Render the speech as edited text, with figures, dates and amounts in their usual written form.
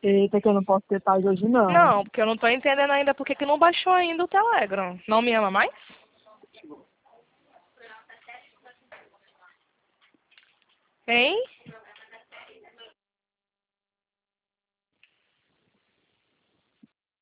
Eita, que eu não posso ter paz hoje, não. Não, porque eu não tô entendendo ainda por que que não baixou ainda o Telegram. Não me ama mais? Hein?